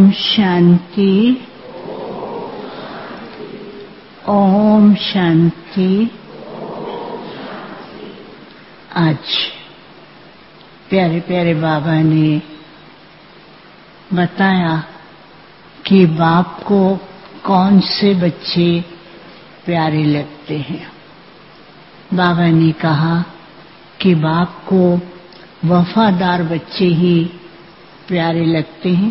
शांति। ओम शांति। आज प्यारे प्यारे बाबा ने बताया कि बाप को कौन से बच्चे प्यारे लगते हैं। बाबा ने कहा कि बाप को वफादार बच्चे ही प्यारे लगते हैं।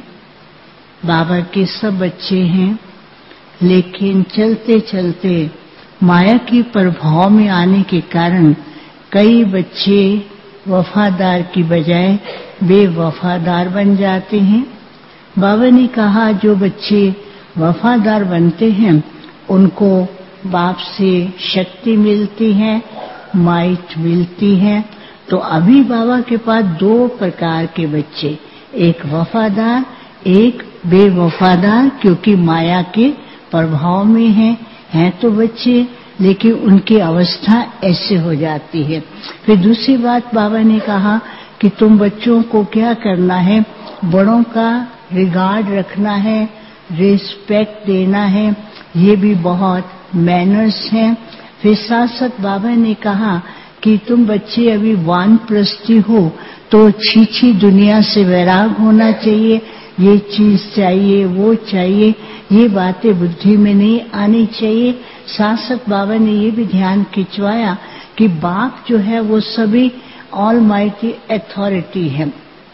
बाबा के सब बच्चे हैं, लेकिन चलते चलते माया की प्रभाव में आने के कारण कई बच्चे वफादार की बजाय बेवफादार बन जाते हैं। बाबा ने कहा जो बच्चे वफादार बनते हैं उनको बाप से शक्ति मिलती है, माइट मिलती है। तो अभी बाबा के पास दो प्रकार के बच्चे, एक वफादार, एक बेवफादार, क्योंकि माया के प्रभाव में हैं तो बच्चे, लेकिन उनकी अवस्था ऐसे हो जाती है। फिर दूसरी बात बाबा ने कहा कि तुम बच्चों को क्या करना है, बड़ों का रिगार्ड रखना है, रिस्पेक्ट देना है, ये भी बहुत मैनर्स हैं। फिर साथ साथ बाबा ने कहा कि तुम बच्चे अभी वानप्रस्थी हो तो छीछी दुनिया से वैराग होना चाहिए, ये चीज चाहिए, वो चाहिए, ये बातें बुद्धि में नहीं आनी चाहिए। साथ साथ बाबा ने ये भी ध्यान खिंचवाया कि बाप जो है वो सभी ऑलमाइटी अथॉरिटी है,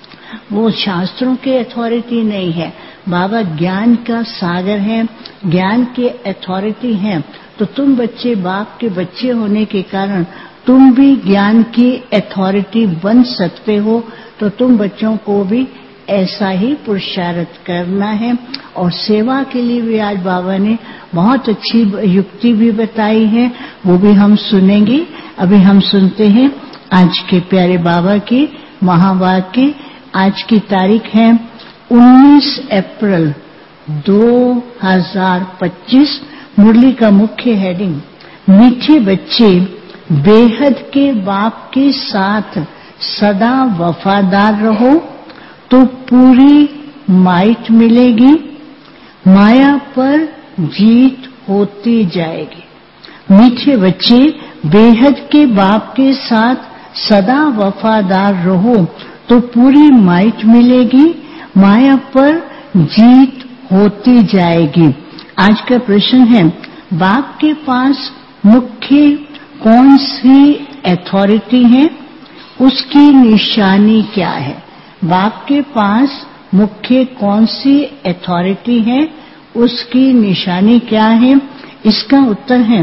वो शास्त्रों के अथॉरिटी नहीं है। बाबा ज्ञान का सागर है, ज्ञान के अथॉरिटी हैं। तो तुम बच्चे बाप के बच्चे होने के कारण तुम भी ज्ञान की अथॉरिटी बन सकते हो। तो तुम बच्चों को भी ऐसा ही पुरुषार्थ करना है। और सेवा के लिए भी आज बाबा ने बहुत अच्छी युक्ति भी बताई है, वो भी हम सुनेंगे। अभी हम सुनते हैं आज के प्यारे बाबा के महावाक्य। आज की तारीख है 19 अप्रैल 2025। मुरली का मुख्य हेडिंग, मीठे बच्चे बेहद के बाप के साथ सदा वफादार रहो तो पूरी माइट मिलेगी, माया पर जीत होती जाएगी। मीठे बच्चे बेहद के बाप के साथ सदा वफादार रहो तो पूरी माइट मिलेगी, माया पर जीत होती जाएगी। आज का प्रश्न है, बाप के पास मुख्य कौन सी अथॉरिटी है, उसकी निशानी क्या है? बाप के पास मुख्य कौन सी अथॉरिटी है, उसकी निशानी क्या है? इसका उत्तर है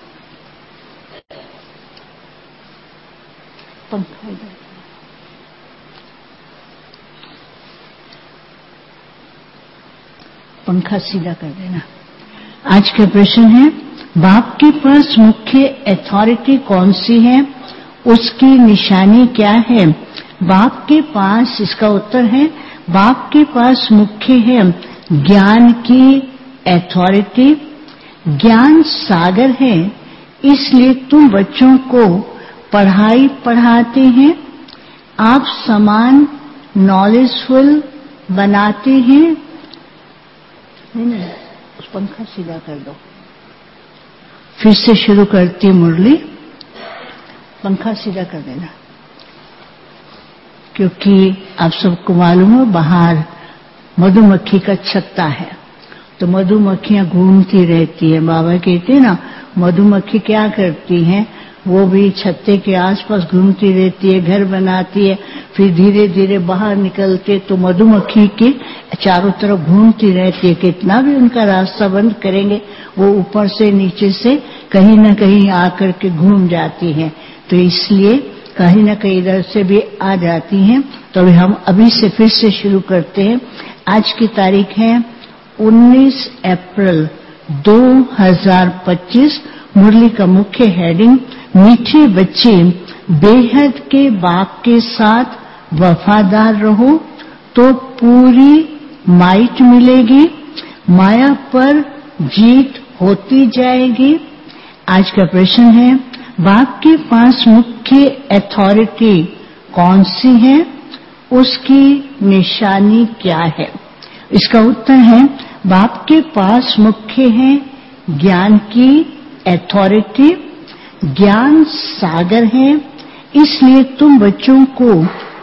पंखा सीधा कर देना। आज का प्रश्न है, बाप के पास मुख्य अथॉरिटी कौन सी है, उसकी निशानी क्या है? बाप के पास, इसका उत्तर है, बाप के पास मुख्य है ज्ञान की अथॉरिटी। ज्ञान सागर है, इसलिए तुम बच्चों को पढ़ाई पढ़ाते हैं, आप समान नॉलेजफुल बनाते हैं। नहीं, उस पंखा सीधा कर दो। फिर से शुरू करती मुरली, पंखा सीधा कर देना। क्योंकि आप सबको मालूम है बाहर मधुमक्खी का छत्ता है, तो मधुमक्खियां घूमती रहती है। बाबा कहते हैं ना, मधुमक्खी क्या करती हैं, वो भी छत्ते के आसपास घूमती रहती है, घर बनाती है, फिर धीरे धीरे बाहर निकलते तो मधुमक्खी के चारों तरफ घूमती रहती है। कितना भी उनका रास्ता बंद करेंगे, वो ऊपर से नीचे से कहीं न कहीं आकर के घूम जाती हैं। तो इसलिए कहीं न कहीं इधर से भी आ जाती हैं। तो अभी हम अभी से फिर से शुरू करते हैं। आज की तारीख है 19 अप्रैल 2025। मुरली का मुख्य हेडिंग, मीठे बच्चे बेहद के बाप के साथ वफादार रहो तो पूरी माइट मिलेगी, माया पर जीत होती जाएगी। आज का प्रश्न है, बाप के पास मुख्य अथॉरिटी कौन सी है, उसकी निशानी क्या है? इसका उत्तर है, बाप के पास मुख्य है ज्ञान की अथॉरिटी, ज्ञान सागर है, इसलिए तुम बच्चों को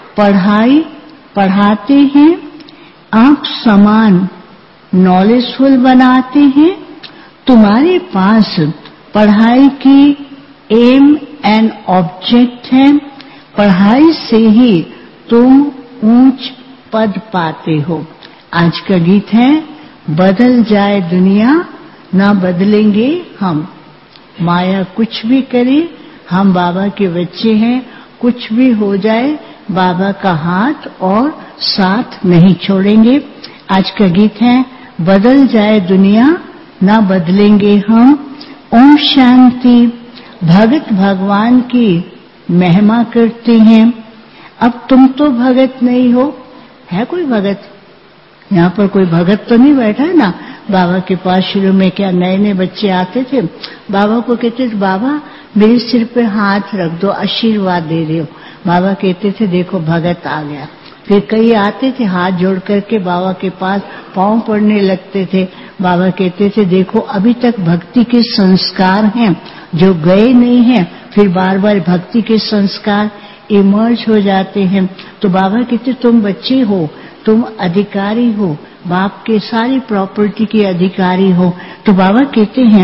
पढ़ाते हैं, आप समान नॉलेजफुल बनाते हैं। तुम्हारे पास पढ़ाई की एम एंड ऑब्जेक्ट है, पढ़ाई से ही तुम ऊंच पद पाते हो। आज का गीत है, बदल जाए दुनिया ना बदलेंगे हम, माया कुछ भी करे हम बाबा के बच्चे हैं, कुछ भी हो जाए बाबा का हाथ और साथ नहीं छोड़ेंगे। आज का गीत है, बदल जाए दुनिया ना बदलेंगे हम। ओम शांति। भगत भगवान की महिमा करते हैं। अब तुम तो भगत नहीं हो, है कोई भगत? यहाँ पर कोई भगत तो नहीं बैठा है ना। बाबा के पास शुरू में क्या नए नए बच्चे आते थे, बाबा को कहते थे, बाबा मेरे सिर पे हाथ रख दो, आशीर्वाद दे रहे हो। बाबा कहते थे, देखो भगत आ गया। फिर कई आते थे हाथ जोड़ करके बाबा के पास पांव पड़ने लगते थे। बाबा कहते थे, देखो अभी तक भक्ति के संस्कार हैं जो गए नहीं हैं, फिर बार बार भक्ति के संस्कार इमर्ज हो जाते हैं। तो बाबा कहते, तुम बच्चे हो, तुम अधिकारी हो, बाप के सारी प्रॉपर्टी के अधिकारी हो। तो बाबा कहते हैं,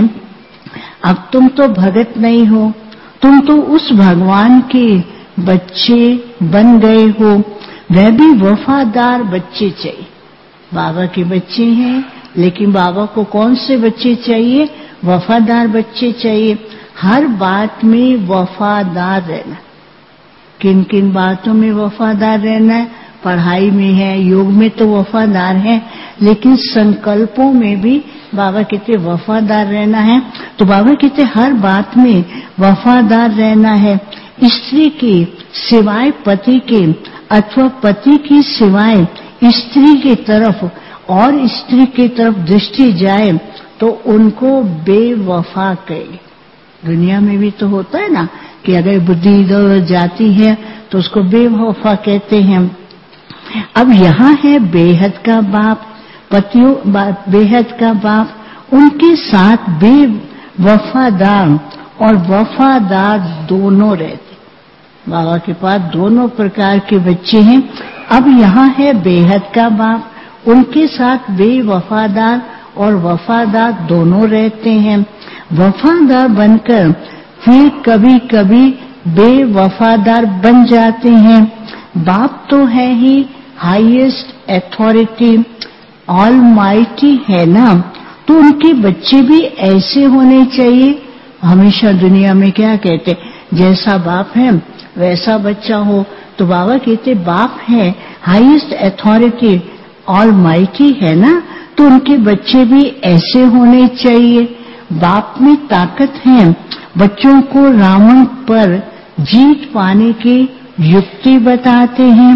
अब तुम तो भगत नहीं हो, तुम तो उस भगवान के बच्चे बन गए हो। वह भी वफादार बच्चे चाहिए। बाबा के बच्चे हैं, लेकिन बाबा को कौन से बच्चे चाहिए? वफादार बच्चे चाहिए। हर बात में वफादार रहना। किन किन बातों में वफादार रहना है? पढ़ाई में है, योग में तो वफादार है, लेकिन संकल्पों में भी बाबा कहते वफादार रहना है। तो बाबा कहते हर बात में वफादार रहना है। स्त्री की सिवाय पति के अथवा पति की सिवाय स्त्री की तरफ और स्त्री की तरफ दृष्टि जाए तो उनको बेवफा कहे। दुनिया में भी तो होता है ना कि अगर बुद्धि इधर जाती है तो उसको बेवफा कहते हैं। अब यहाँ है बेहद का बाप, पतियों बेहद का बाप, उनके साथ बेवफादार और वफादार दोनों रहते। बाबा के पास दोनों प्रकार के बच्चे हैं। अब यहाँ है बेहद का बाप, उनके साथ बेवफादार और वफादार दोनों रहते हैं। वफादार बनकर फिर कभी कभी बेवफादार बन जाते हैं। बाप तो है ही हाईएस्ट अथॉरिटी, ऑलमाइटी है ना, तो उनके बच्चे भी ऐसे होने चाहिए। हमेशा दुनिया में क्या कहते, जैसा बाप है वैसा बच्चा हो। तो बाबा कहते बाप है हाईएस्ट अथॉरिटी, ऑलमाइटी है ना, तो उनके बच्चे भी ऐसे होने चाहिए। बाप में ताकत है, बच्चों को रावण पर जीत पाने की युक्ति बताते हैं,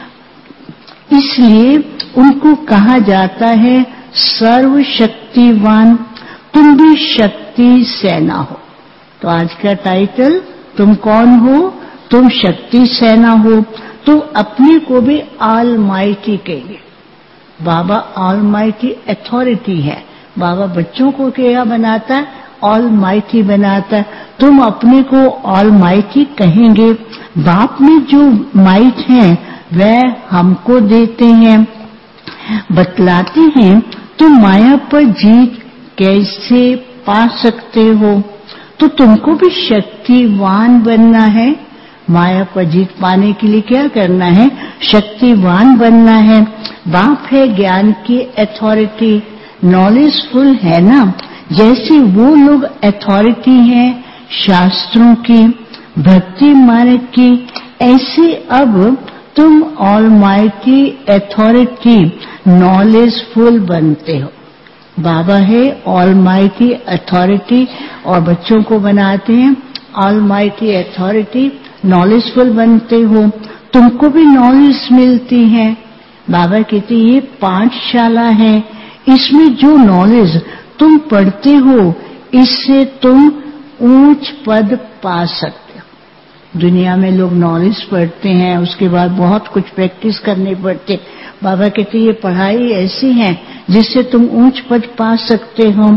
इसलिए उनको कहा जाता है सर्वशक्तिवान। तुम भी शक्ति सेना हो। तो आज का टाइटल, तुम कौन हो? तुम शक्ति सेना हो। तो अपने को भी ऑलमाइटी कहिए। बाबा ऑलमाइटी अथॉरिटी है। बाबा बच्चों को क्या बनाता है? ऑलमाइटी बनाता है। तुम अपने को ऑलमाइटी कहेंगे। बाप में जो माइट है वह हमको देते हैं, बतलाते हैं तुम माया पर जीत कैसे पा सकते हो। तो तुमको भी शक्तिवान बनना है। माया पर जीत पाने के लिए क्या करना है? शक्तिवान बनना है। बाप है ज्ञान की अथॉरिटी, नॉलेजफुल है ना। जैसे वो लोग अथॉरिटी हैं शास्त्रों की, भक्ति मार्ग की, ऐसे अब तुम ऑलमाइटी अथॉरिटी नॉलेजफुल बनते हो। बाबा है ऑलमाइटी अथॉरिटी और बच्चों को बनाते हैं ऑलमाइटी अथॉरिटी, नॉलेजफुल बनते हो। तुमको भी नॉलेज मिलती है। बाबा कहते ये पाठशाला है, इसमें जो नॉलेज तुम पढ़ते हो इससे तुम ऊंच पद पा सकते हो। दुनिया में लोग नॉलेज पढ़ते हैं, उसके बाद बहुत कुछ प्रैक्टिस करने पड़ते, बाबा कहते ये पढ़ाई ऐसी है जिससे तुम ऊंच पद पा सकते हो।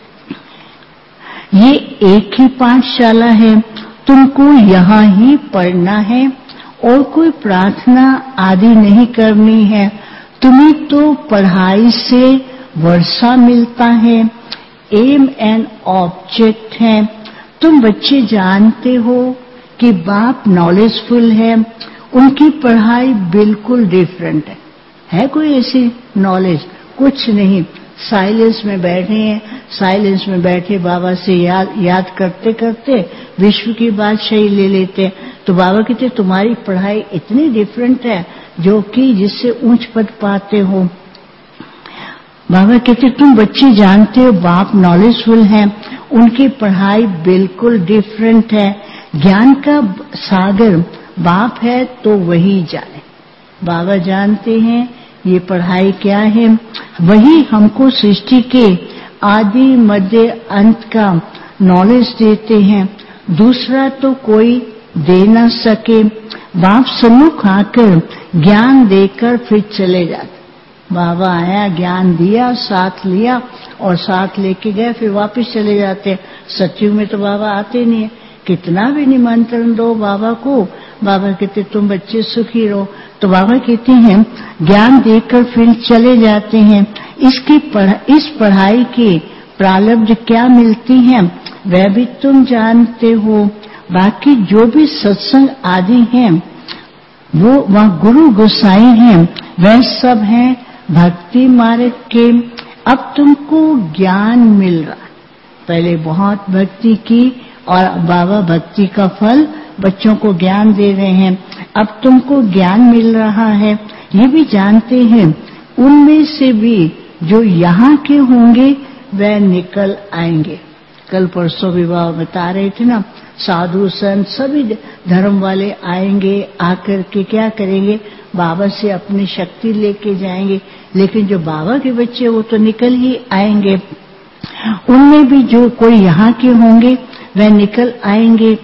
ये एक ही पाठशाला है, तुमको यहाँ ही पढ़ना है और कोई प्रार्थना आदि नहीं करनी है। तुम्हें तो पढ़ाई से वर्षा मिलता है, एम एंड ऑब्जेक्ट है। तुम बच्चे जानते हो कि बाप नॉलेजफुल है, उनकी पढ़ाई बिल्कुल डिफरेंट है कोई ऐसी नॉलेज कुछ नहीं। साइलेंस में बैठे हैं, साइलेंस में बैठे बाबा से याद करते करते विश्व की बादशाही ले लेते हैं। तो बाबा कहते तुम्हारी पढ़ाई इतनी डिफरेंट है जो कि जिससे ऊंच पद पाते हो। बाबा कहते तुम बच्चे जानते हो बाप नॉलेजफुल हैं, उनकी पढ़ाई बिल्कुल डिफरेंट है। ज्ञान का सागर बाप है तो वही जाने। बाबा जानते हैं ये पढ़ाई क्या है, वही हमको सृष्टि के आदि मध्य अंत का नॉलेज देते हैं, दूसरा तो कोई दे न सके। बाप सम्मुख आकर ज्ञान देकर फिर चले जाते। बाबा आया, ज्ञान दिया, साथ लिया और साथ लेके गए, फिर वापस चले जाते। सत्युग में तो बाबा आते नहीं है, कितना भी निमंत्रण दो बाबा को, बाबा कहते तुम बच्चे सुखी रहो। तो बाबा कहते हैं ज्ञान देकर फिर चले जाते हैं। इस पढ़ाई के प्रारब्ध क्या मिलती हैं वह भी तुम जानते हो। बाकी जो भी सत्संग आदि हैं वो वह गुरु गोसाई हैं, वह सब हैं भक्ति मार्ग के। अब तुमको ज्ञान मिल रहा, पहले बहुत भक्ति की और बाबा भक्ति का फल बच्चों को ज्ञान दे रहे हैं। अब तुमको ज्ञान मिल रहा है, ये भी जानते हैं उनमें से भी जो यहाँ के होंगे वह निकल आएंगे। कल परसों विवाह बता रहे थे ना, साधु संत सभी धर्म वाले आएंगे, आकर के क्या करेंगे, बाबा से अपनी शक्ति लेके जाएंगे। लेकिन जो बाबा के बच्चे वो तो निकल ही आएंगे, उनमें भी जो कोई यहाँ के होंगे वह निकल आएंगे।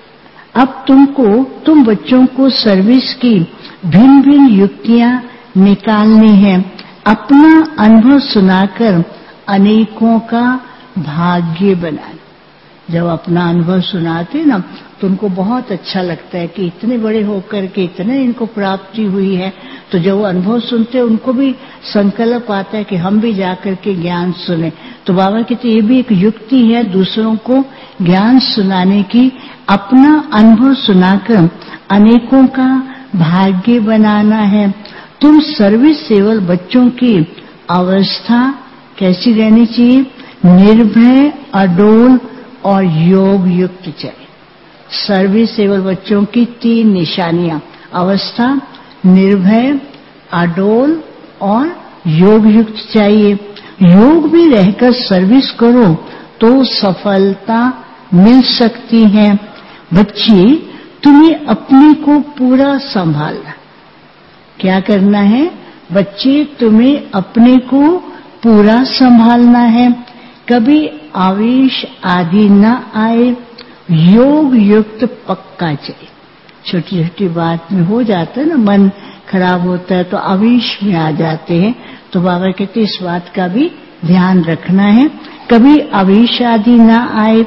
अब तुम बच्चों को सर्विस की भिन्न भिन्न युक्तियां निकालनी है, अपना अनुभव सुनाकर अनेकों का भाग्य बनाना। जब अपना अनुभव सुनाते ना तो उनको बहुत अच्छा लगता है कि इतने बड़े होकर के इतने इनको प्राप्ति हुई है। तो जब वो अनुभव सुनते हैं उनको भी संकल्प आता है कि हम भी जाकर के ज्ञान सुने। तो बाबा कहते ये भी एक युक्ति है दूसरों को ज्ञान सुनाने की, अपना अनुभव सुनाकर अनेकों का भाग्य बनाना है। तुम सर्विस सेवल बच्चों की अवस्था कैसी रहनी चाहिए, निर्भय, अडोल और योग युक्त चाहिए। सर्विस सेवल बच्चों की 3 निशानियां, अवस्था, निर्भय, अडोल और योग युक्त चाहिए। योग भी रहकर सर्विस करो तो सफलता मिल सकती है। बच्चे तुम्हें अपने को पूरा संभालना, क्या करना है बच्चे, तुम्हें अपने को पूरा संभालना है, कभी आवेश आदि न आए, योग युक्त पक्का चाहिए। छोटी छोटी बात में हो जाता है ना, मन खराब होता है तो आवेश में आ जाते हैं। तो बाबा कहते इस बात का भी ध्यान रखना है, कभी आवेश आदि न आए,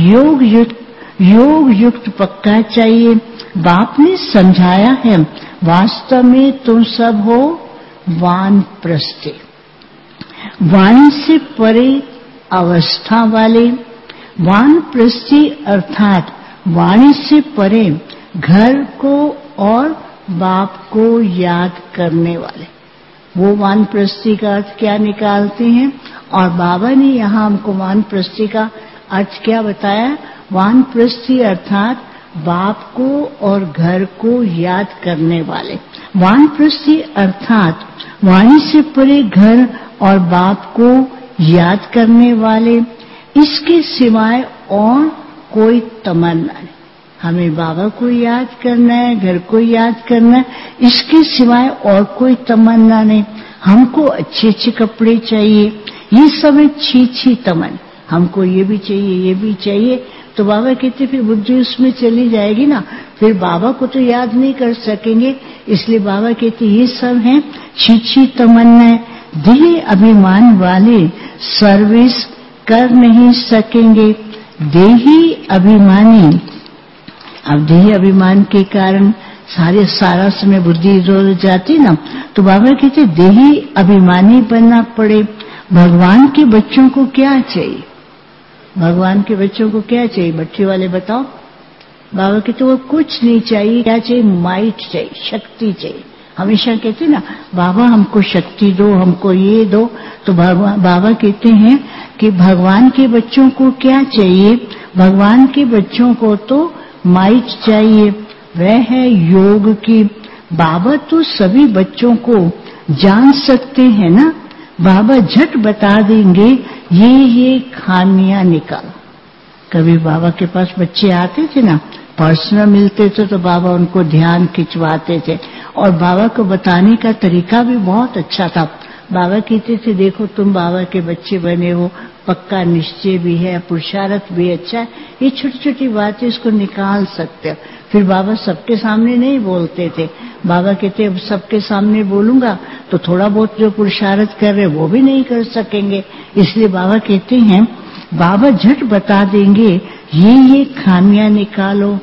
योग युक्त पक्का चाहिए। बाप ने समझाया है वास्तव में तुम सब हो वानप्रस्थी, वाणी से परे अवस्था वाले। वानप्रस्थी अर्थात वाणी से परे घर को और बाप को याद करने वाले, वो वानप्रस्थी का अर्थ क्या निकालते हैं। और बाबा ने यहाँ हमको वानप्रस्थी का अर्थ क्या बताया, वानप्रस्थी अर्थात बाप को और घर को याद करने वाले। वानप्रस्थी अर्थात वाणी से परे घर और बाप को याद करने वाले। इसके सिवाय और कोई तमन्ना नहीं, हमें बाबा को याद करना है, घर को याद करना है, इसके सिवाय और कोई तमन्ना नहीं। हमको अच्छे अच्छे कपड़े चाहिए, ये सब अच्छी अच्छी तमन्ना, हमको ये भी चाहिए ये भी चाहिए, तो बाबा कहते फिर बुद्धि उसमें चली जाएगी ना, फिर बाबा को तो याद नहीं कर सकेंगे। इसलिए बाबा कहते ये सब हैं छीछी तमन्नाएं, देह अभिमान वाले सर्विस कर नहीं सकेंगे। देही अभिमानी, अब देही अभिमान के कारण सारा समय बुद्धि इधर जाती ना, तो बाबा कहते देही अभिमानी बनना पड़े। भगवान के बच्चों को क्या चाहिए? भगवान के बच्चों को क्या चाहिए? बच्चे वाले बताओ। बाबा कहते वो कुछ नहीं चाहिए। क्या चाहिए? माइट चाहिए, शक्ति चाहिए। हमेशा कहते ना बाबा हमको शक्ति दो, हमको ये दो। तो बाबा कहते हैं कि भगवान के बच्चों को क्या चाहिए? भगवान के बच्चों को तो माइट चाहिए, वह है योग की। बाबा तो सभी बच्चों को जान सकते हैं ना, बाबा झट बता देंगे ये खामियां निकाल। कभी बाबा के पास बच्चे आते थे ना, पर्सनल मिलते थे तो बाबा उनको ध्यान खिंचवाते थे और बाबा को बताने का तरीका भी बहुत अच्छा था। बाबा कहते थे देखो तुम बाबा के बच्चे बने हो, पक्का निश्चय भी है, पुरुषार्थ भी अच्छा है, ये छोटी छोटी बातें इसको निकाल सकते हो। फिर बाबा सबके सामने नहीं बोलते थे। बाबा कहते अब सबके सामने बोलूंगा तो थोड़ा बहुत जो पुरुषार्थ कर रहे वो भी नहीं कर सकेंगे। इसलिए बाबा कहते हैं बाबा झट बता देंगे ये खामियां निकालो।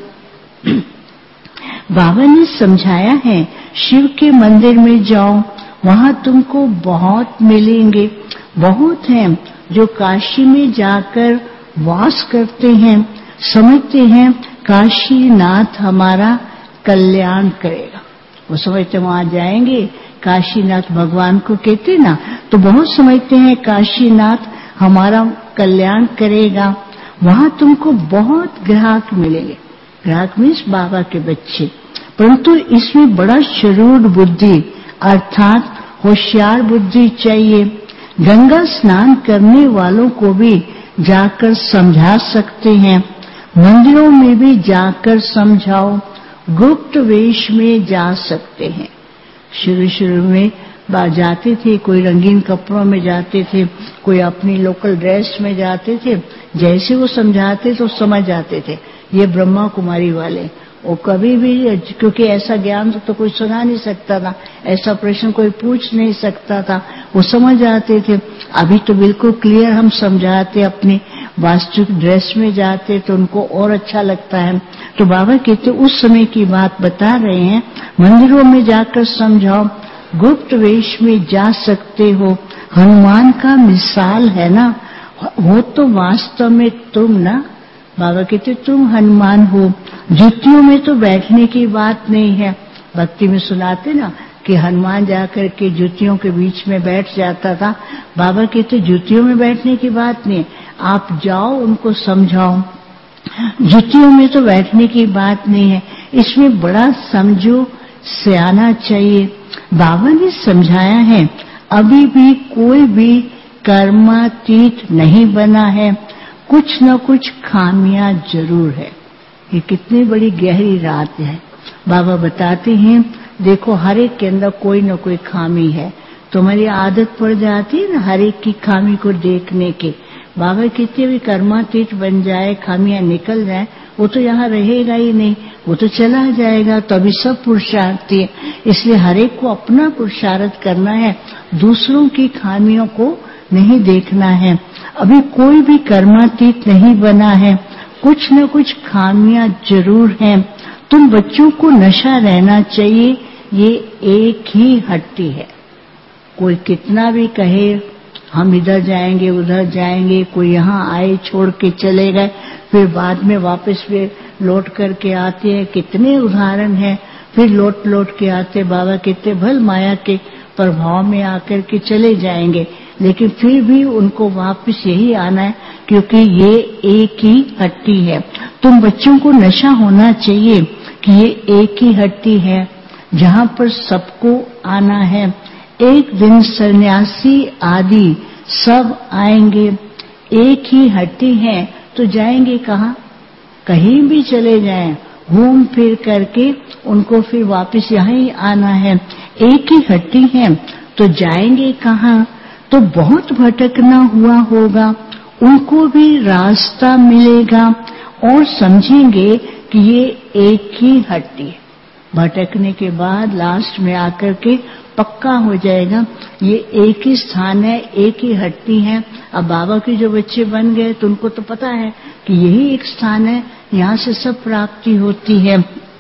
बाबा ने समझाया है शिव के मंदिर में जाओ, वहां तुमको बहुत मिलेंगे। बहुत हैं जो काशी में जाकर वास करते हैं, समझते हैं काशीनाथ हमारा कल्याण करेगा। वो समझते वहां जाएंगे, काशीनाथ भगवान को कहते ना, तो बहुत समझते हैं काशीनाथ हमारा कल्याण करेगा। वहां तुमको बहुत ग्राहक मिलेंगे। ग्राहक मीन्स बाबा के बच्चे। परंतु इसमें बड़ा शरूर बुद्धि अर्थात होशियार बुद्धि चाहिए। गंगा स्नान करने वालों को भी जाकर समझा सकते हैं, मंदिरों में भी जाकर समझाओ, गुप्त वेश में जा सकते हैं। शुरू में जाते थे, कोई रंगीन कपड़ों में जाते थे, कोई अपनी लोकल ड्रेस में जाते थे। जैसे वो समझाते तो समझ जाते थे ये ब्रह्मा कुमारी वाले। वो कभी भी, क्योंकि ऐसा ज्ञान तो कोई सुना नहीं सकता था, ऐसा प्रश्न कोई पूछ नहीं सकता था, वो समझ जाते थे। अभी तो बिल्कुल क्लियर हम समझाते, अपनी वास्तविक ड्रेस में जाते तो उनको और अच्छा लगता है। तो बाबा कहते उस समय की बात बता रहे हैं, मंदिरों में जाकर समझाओ, गुप्त वेश में जा सकते हो। हनुमान का मिसाल है ना, हो तो वास्तव में तुम ना। बाबा कहते तुम हनुमान हो। जुतियों में तो बैठने की बात नहीं है। भक्ति में सुनाते ना कि हनुमान जाकर के जुतियों के बीच में बैठ जाता था। बाबा कहते जुतियों में बैठने की बात नहीं है, आप जाओ उनको समझाओ। जुतियों में तो बैठने की बात नहीं है, इसमें बड़ा समझो सियाना चाहिए। बाबा ने समझाया है अभी भी कोई भी कर्मातीत नहीं बना है, कुछ न कुछ खामियां जरूर है। ये कितनी बड़ी गहरी रात है। बाबा बताते हैं देखो हर एक के अंदर कोई न कोई खामी है। तुम्हारी आदत पड़ जाती है ना हर एक की खामी को देखने की। बाबा कहते भी कर्मातीत बन जाए, खामियां निकल जाए, वो तो यहाँ रहेगा ही नहीं, वो तो चला जाएगा। तो अभी सब पुरुषार्थी है, इसलिए हर एक को अपना पुरुषार्थ करना है, दूसरों की खामियों को नहीं देखना है। अभी कोई भी कर्मातीत नहीं बना है, कुछ न कुछ खामियां जरूर हैं। तुम बच्चों को नशा रहना चाहिए, ये एक ही हट्टी है। कोई कितना भी कहे हम इधर जाएंगे उधर जाएंगे, कोई यहाँ आए छोड़ के चले गए, फिर बाद में वापस वे लौट करके आते हैं। कितने उदाहरण हैं, फिर लौट के आते। बाबा कहते भल माया के प्रभाव में आकर के चले जाएंगे, लेकिन फिर भी उनको वापस यही आना है, क्योंकि ये एक ही हट्टी है। तुम बच्चों को नशा होना चाहिए कि ये एक ही हट्टी है जहाँ पर सबको आना है। एक दिन सन्यासी आदि सब आएंगे, एक ही हट्टी है तो जाएंगे कहाँ? कहीं भी चले जाएं, घूम फिर करके उनको फिर वापस यहाँ ही आना है। एक ही हट्टी है तो जाएंगे कहाँ? तो बहुत भटकना हुआ होगा, उनको भी रास्ता मिलेगा, और समझेंगे कि ये एक ही हड्डी है। भटकने के बाद लास्ट में आकर के पक्का हो जाएगा ये एक ही स्थान है, एक ही हड्डी है। अब बाबा के जो बच्चे बन गए तो उनको तो पता है कि यही एक स्थान है, यहाँ से सब प्राप्ति होती है।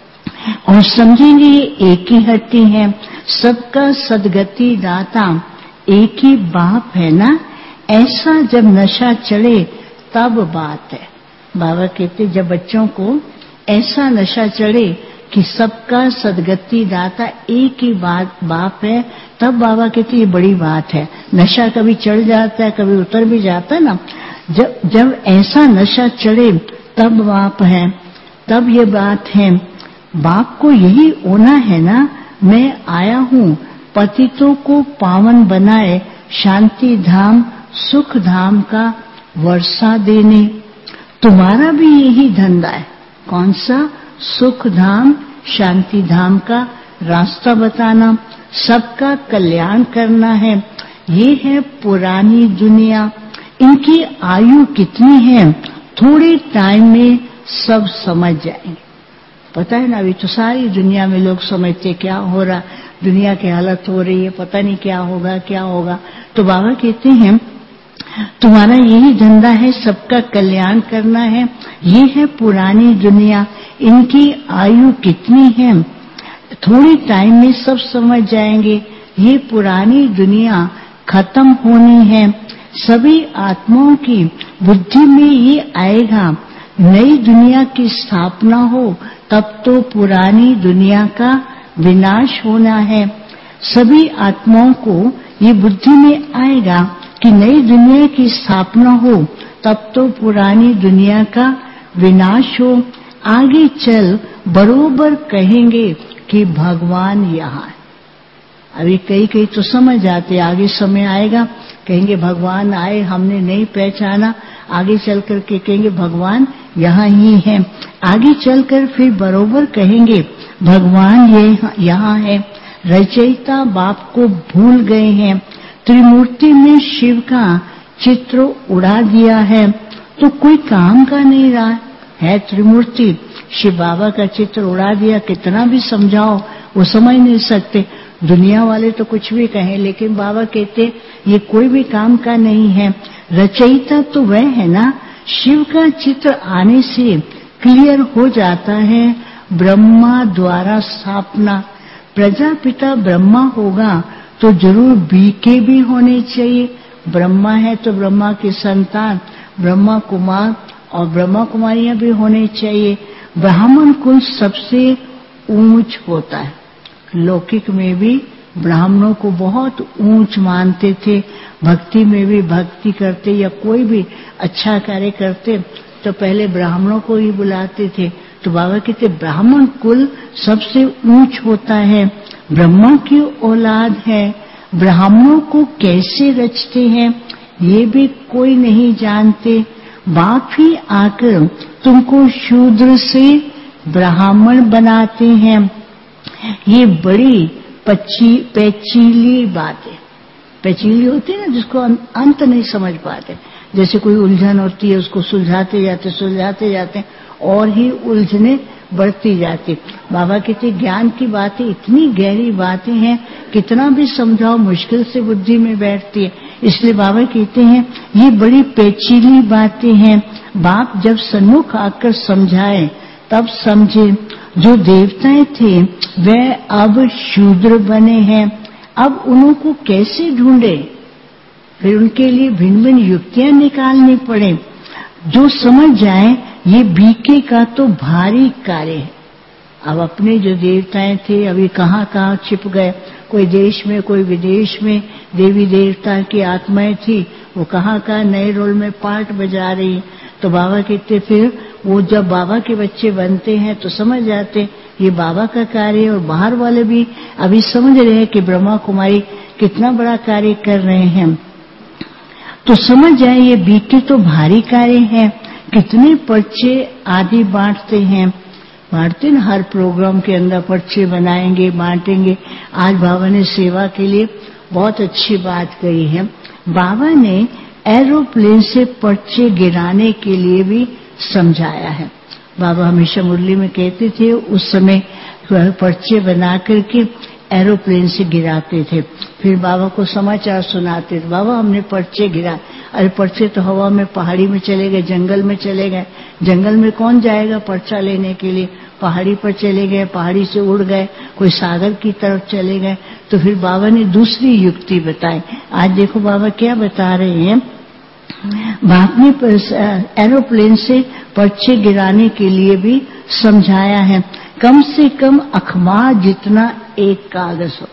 और समझेंगे ये एक ही हड्डी है, सबका सदगति दाता एक ही बाप है ना। ऐसा जब नशा चढ़े तब बात है। बाबा कहते जब बच्चों को ऐसा नशा चढ़े कि सबका सदगति दाता एक ही बाप है, तब बाबा कहते ये बड़ी बात है। नशा कभी चढ़ जाता है, कभी उतर भी जाता है ना। जब ऐसा नशा चढ़े तब बाप है, तब ये बात है। बाप को यही होना है ना, मैं आया हूँ पतितों को पावन बनाए, शांति धाम सुख धाम का वर्षा देने। तुम्हारा भी यही धंधा है। कौन सा? सुख धाम शांति धाम का रास्ता बताना, सबका कल्याण करना है। ये है पुरानी दुनिया। इनकी आयु कितनी है, थोड़े टाइम में सब समझ जाएंगे। पता है ना, अभी तो सारी दुनिया में लोग समझते क्या हो रहा, दुनिया की हालत हो रही है, पता नहीं क्या होगा क्या होगा। तो बाबा कहते हैं तुम्हारा यही धंधा है, सबका कल्याण करना है। ये है पुरानी दुनिया। इनकी आयु कितनी है, थोड़ी टाइम में सब समझ जाएंगे। ये पुरानी दुनिया खत्म होनी है। सभी आत्माओं की बुद्धि में ये आएगा, नई दुनिया की स्थापना हो तब तो पुरानी दुनिया का विनाश होना है। सभी आत्माओं को ये बुद्धि में आएगा कि नई दुनिया की स्थापना हो तब तो पुरानी दुनिया का विनाश हो। आगे चल बरोबर कहेंगे कि भगवान यहाँ है। अभी कई तो समझ जाते, आगे समय आएगा कहेंगे भगवान आए, हमने नहीं पहचाना। आगे चल करके कहेंगे भगवान यहाँ ही है। आगे चलकर फिर बरोबर कहेंगे भगवान ये यहाँ है। रचयिता बाप को भूल गए हैं, त्रिमूर्ति में शिव का चित्र उड़ा दिया है तो कोई काम का नहीं रहा है। त्रिमूर्ति शिव बाबा का चित्र उड़ा दिया, कितना भी समझाओ वो समझ नहीं सकते। दुनिया वाले तो कुछ भी कहें, लेकिन बाबा कहते ये कोई भी काम का नहीं है। रचयिता तो वह है ना, शिव का चित्र आने से क्लियर हो जाता है ब्रह्मा द्वारा स्थापना। प्रजापिता ब्रह्मा होगा तो जरूर बीके भी होने चाहिए। ब्रह्मा है तो ब्रह्मा की संतान ब्रह्मा कुमार और ब्रह्मा कुमारियां भी होने चाहिए। ब्राह्मण कुल सबसे ऊंच होता है। लौकिक में भी ब्राह्मणों को बहुत ऊंच मानते थे, भक्ति में भी भक्ति करते या कोई भी अच्छा कार्य करते तो पहले ब्राह्मणों को ही बुलाते थे। तो बाबा कहते ब्राह्मण कुल सबसे ऊंच होता है, ब्रह्मा की औलाद है। ब्राह्मणों को कैसे रचते हैं ये भी कोई नहीं जानते। बाप ही आकर तुमको शूद्र से ब्राह्मण बनाते हैं। ये बड़ी पेचीली बात है। पेचीली होती है ना, जिसको अंत नहीं समझ पाते। जैसे कोई उलझन होती है, उसको सुलझाते जाते और ही उलझने बढ़ती जाती। बाबा कहते ज्ञान की बातें इतनी गहरी बातें हैं, कितना भी समझाओ मुश्किल से बुद्धि में बैठती है। इसलिए बाबा कहते हैं ये बड़ी पेचीली बातें हैं। बाप जब सन्मुख आकर समझाए तब समझे। जो देवताएं थे वे अब शूद्र बने हैं, अब उनको कैसे ढूंढे, फिर उनके लिए भिन्न भिन्न युक्तियां निकालनी पड़े। जो समझ जाए ये बीके का तो भारी कार्य है। अब अपने जो देवताएं थे अभी कहाँ कहाँ छिप गए, कोई देश में कोई विदेश में देवी देवता की आत्माएं थी, वो कहाँ कहाँ नए रोल में पार्ट बजा रही। तो बाबा कहते फिर वो जब बाबा के बच्चे बनते हैं तो समझ जाते ये बाबा का कार्य है। और बाहर वाले भी अभी समझ रहे हैं कि ब्रह्मा कुमारी कितना बड़ा कार्य कर रहे हैं। तो समझ जाए ये बीके तो भारी कार्य है। कितने पर्चे आदि बांटते न, हर प्रोग्राम के अंदर पर्चे बनाएंगे बांटेंगे। आज बाबा ने सेवा के लिए बहुत अच्छी बात कही है। बाबा ने एरोप्लेन से पर्चे गिराने के लिए भी समझाया है। बाबा हमेशा मुरली में कहते थे, उस समय पर्चे बना करके एरोप्लेन से गिराते थे, फिर बाबा को समाचार सुनाते थे, बाबा हमने पर्चे गिरा। अरे पर्चे तो हवा में, पहाड़ी में चले गए, जंगल में चले गए। जंगल में कौन जाएगा पर्चा लेने के लिए? पहाड़ी पर चले गए, पहाड़ी से उड़ गए, कोई सागर की तरफ चले गए। तो फिर बाबा ने दूसरी युक्ति बताई। आज देखो बाबा क्या बता रहे हैं। बाप ने एरोप्लेन से पर्चे गिराने के लिए भी समझाया है। कम से कम अखबार जितना एक कागज हो।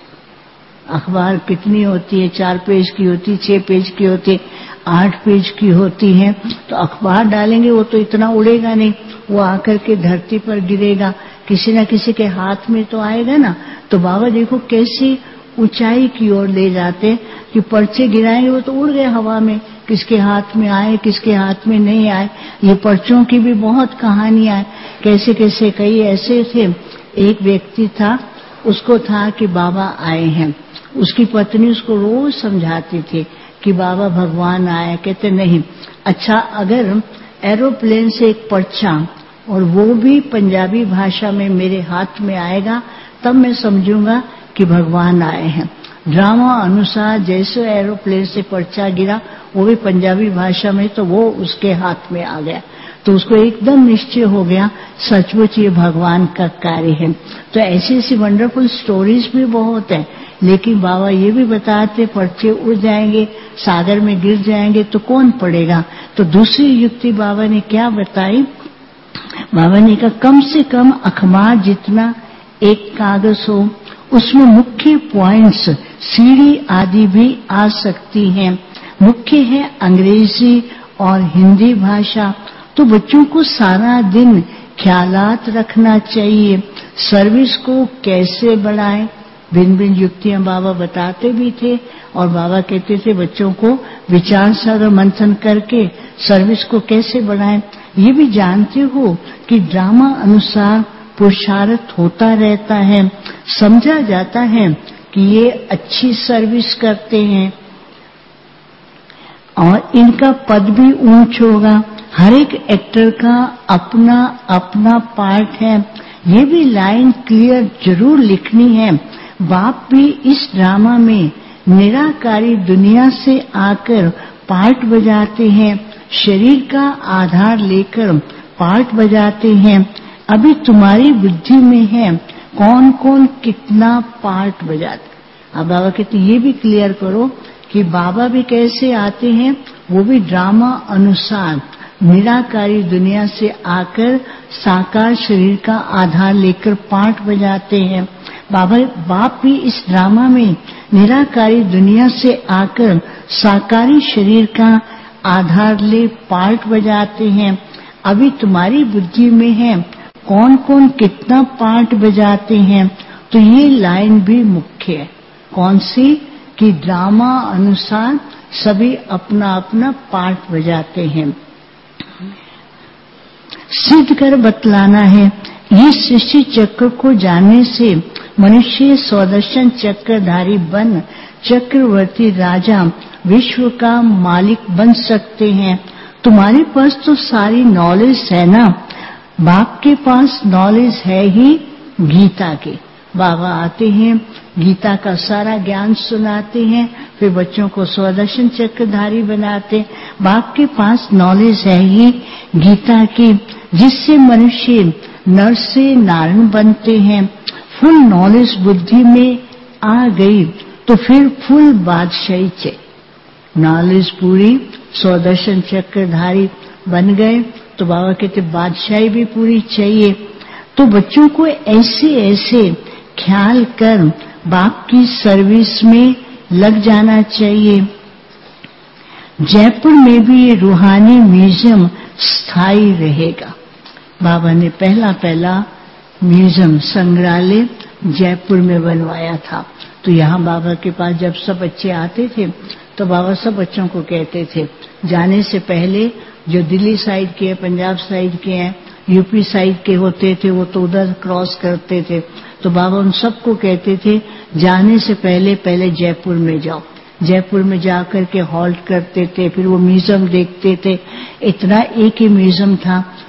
अखबार कितनी होती है? 4 पेज की होती है, 6 पेज की होती है, 8 पेज की होती है। तो अखबार डालेंगे वो तो इतना उड़ेगा नहीं, वो आकर के धरती पर गिरेगा, किसी न किसी के हाथ में तो आएगा ना। तो बाबा देखो कैसी ऊंचाई की ओर ले जाते कि पर्चे गिराएंगे वो तो उड़ गए हवा में, किसके हाथ में आए किसके हाथ में नहीं आए। ये पर्चों की भी बहुत कहानियां है, कैसे कैसे कई ऐसे थे। एक व्यक्ति था, उसको था कि बाबा आए हैं, उसकी पत्नी उसको रोज समझाती थी कि बाबा भगवान आए। कहते नहीं, अच्छा अगर एरोप्लेन से एक पर्चा और वो भी पंजाबी भाषा में मेरे हाथ में आएगा तब मैं समझूंगा कि भगवान आए हैं। ड्रामा अनुसार जैसे एरोप्लेन से पर्चा गिरा वो भी पंजाबी भाषा में, तो वो उसके हाथ में आ गया। तो उसको एकदम निश्चय हो गया सचमुच ये भगवान का कार्य है। तो ऐसी ऐसी वंडरफुल स्टोरीज भी बहुत है। लेकिन बाबा ये भी बताते पर्चे उड़ जाएंगे, सागर में गिर जाएंगे तो कौन पड़ेगा। तो दूसरी युक्ति बाबा ने क्या बताई। बाबा ने कहा कम से कम अखबार जितना एक कागज हो, उसमें मुख्य पॉइंट्स सीढ़ी आदि भी आ सकती हैं। मुख्य है अंग्रेजी और हिंदी भाषा। तो बच्चों को सारा दिन ख्यालात रखना चाहिए, सर्विस को कैसे बढ़ाएं। भिन्न भिन्न युक्तियां बाबा बताते भी थे और बाबा कहते थे बच्चों को विचार सागर मंथन करके सर्विस को कैसे बढ़ाएं। ये भी जानते हो कि ड्रामा अनुसार पुरुषार्थ होता रहता है, समझा जाता है कि ये अच्छी सर्विस करते हैं और इनका पद भी ऊंच होगा। हर एक एक्टर का अपना अपना पार्ट है, ये भी लाइन क्लियर जरूर लिखनी है। बाप भी इस ड्रामा में निराकारी दुनिया से आकर पार्ट बजाते हैं, शरीर का आधार लेकर पार्ट बजाते हैं। अभी तुम्हारी बुद्धि में है कौन कौन कितना पार्ट बजाते। अब बाबा कहते ये भी क्लियर करो कि बाबा भी कैसे आते हैं, वो भी ड्रामा अनुसार निराकारी दुनिया से आकर साकार शरीर का आधार लेकर पार्ट बजाते हैं। बाप भी इस ड्रामा में निराकारी दुनिया से आकर साकारी शरीर का आधार ले पार्ट बजाते हैं। अभी तुम्हारी बुद्धि में है कौन कौन कितना पार्ट बजाते हैं। तो ये लाइन भी मुख्य है। कौन सी? कि ड्रामा अनुसार सभी अपना अपना पार्ट बजाते हैं। सिद्ध कर बतलाना है। ये सृष्टि चक्र को जानने से मनुष्य स्वदर्शन चक्रधारी बन चक्रवर्ती राजा विश्व का मालिक बन सकते हैं। तुम्हारे पास तो सारी नॉलेज है ना। बाप के पास नॉलेज है ही गीता की। बाबा आते हैं, गीता का सारा ज्ञान सुनाते हैं, फिर बच्चों को स्वदर्शन चक्रधारी बनाते। बाप के पास नॉलेज है ही गीता की, जिससे मनुष्य नर से नारायण बनते हैं। फुल नॉलेज बुद्धि में आ गई तो फिर फुल बादशाही चाहिए। नॉलेज पूरी, स्वदर्शन चक्रधारी बन गए तो बाबा कहते बादशाही भी पूरी चाहिए। तो बच्चों को ऐसे ऐसे ख्याल कर बाप की सर्विस में लग जाना चाहिए। जयपुर में भी ये रूहानी म्यूजियम स्थायी रहेगा। बाबा ने पहला म्यूजियम संग्रहालय जयपुर में बनवाया था। तो यहाँ बाबा के पास जब सब बच्चे आते थे तो बाबा सब बच्चों को कहते थे जाने से पहले जो दिल्ली साइड के, पंजाब साइड के हैं, यूपी साइड के होते थे वो तो उधर क्रॉस करते थे। तो बाबा उन सबको कहते थे जाने से पहले जयपुर में जाओ। जयपुर में जाकर के हॉल्ट करते थे, फिर वो म्यूजियम देखते थे। इतना एक ही म्यूजियम था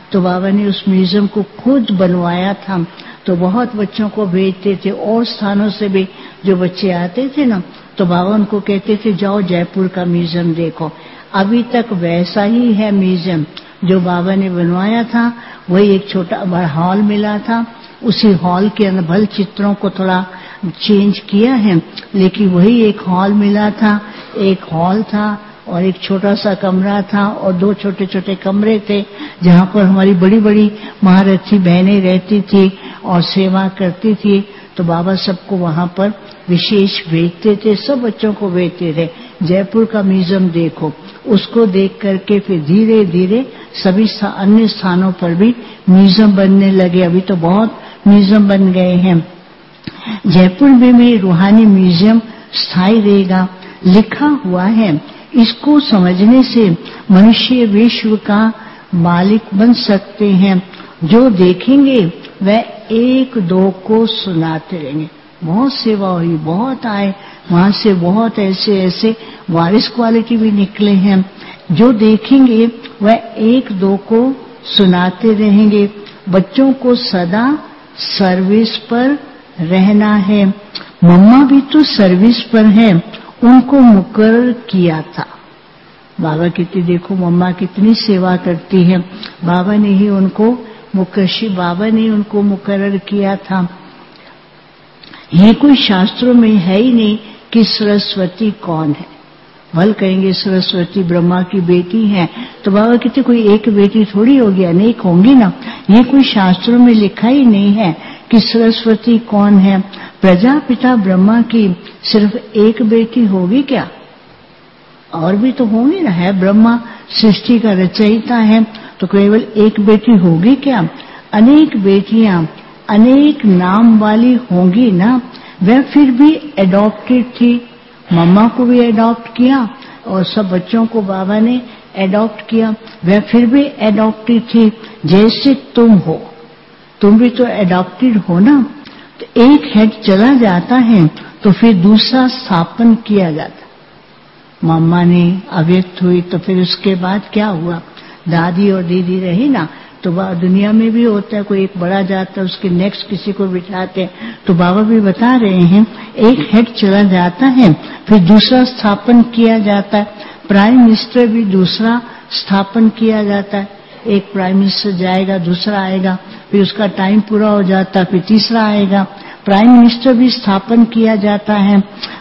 तो बाबा ने उस म्यूजियम को खुद बनवाया था। तो बहुत बच्चों को भेजते थे और स्थानों से भी जो बच्चे आते थे ना, तो बाबा उनको कहते थे जाओ जयपुर का म्यूजियम देखो। अभी तक वैसा ही है म्यूजियम जो बाबा ने बनवाया था। वही एक छोटा बड़ा हॉल मिला था, उसी हॉल के अंदर भल चित्रों को थोड़ा चेंज किया है, लेकिन वही एक हॉल मिला था। एक हॉल था और एक छोटा सा कमरा था और 2 छोटे छोटे कमरे थे जहाँ पर हमारी बड़ी बड़ी महारथी बहनें रहती थी और सेवा करती थी। तो बाबा सबको वहाँ पर विशेष भेजते थे, सब बच्चों को भेजते थे जयपुर का म्यूजियम देखो। उसको देख करके फिर धीरे धीरे सभी अन्य स्थानों पर भी म्यूजियम बनने लगे। अभी तो बहुत म्यूजियम बन गए हैं। जयपुर में रूहानी म्यूजियम स्थायी रहेगा, लिखा हुआ है। इसको समझने से मनुष्य विश्व का मालिक बन सकते हैं। जो देखेंगे वह 1-2 को सुनाते रहेंगे। बहुत सेवा हुई, बहुत आए वहां से, बहुत ऐसे ऐसे वारिस क्वालिटी भी निकले हैं। जो देखेंगे वह 1-2 को सुनाते रहेंगे। बच्चों को सदा सर्विस पर रहना है। मम्मा भी तो सर्विस पर है, उनको मुकर्रर किया था। बाबा कहते देखो मम्मा कितनी सेवा करती है, बाबा ने ही उनको मुकर्रर किया था। ये कोई शास्त्रों में है ही नहीं कि सरस्वती कौन है। भल कहेंगे सरस्वती ब्रह्मा की बेटी है, तो बाबा कहते कोई एक बेटी थोड़ी होगी, अनेक होंगी ना। ये कोई शास्त्रों में लिखा ही नहीं है कि सरस्वती कौन है। प्रजापिता ब्रह्मा की सिर्फ एक बेटी होगी क्या? और भी तो होंगी ना। है ब्रह्मा सृष्टि का रचयिता है, तो केवल एक बेटी होगी क्या? अनेक बेटियां अनेक नाम वाली होंगी ना। वह फिर भी एडॉप्टेड थी, मम्मा को भी एडॉप्ट किया और सब बच्चों को बाबा ने एडॉप्ट किया। वह फिर भी एडॉप्टेड थी, जैसे तुम हो, तुम भी तो एडॉप्टेड हो ना। तो एक हेड चला जाता है तो फिर दूसरा स्थापन किया जाता। मम्मा ने अव्यक्त हुई तो फिर उसके बाद क्या हुआ? दादी और दीदी रही ना। तो दुनिया में भी होता है, कोई एक बड़ा जाता है उसके नेक्स्ट किसी को बिठाते हैं। तो बाबा भी बता रहे हैं एक हेड चला जाता है फिर दूसरा स्थापन किया जाता है। प्राइम मिनिस्टर भी दूसरा स्थापन किया जाता है। एक प्राइम मिनिस्टर जाएगा, दूसरा आएगा, फिर उसका टाइम पूरा हो जाता है, फिर तीसरा आएगा। प्राइम मिनिस्टर भी स्थापन किया जाता है।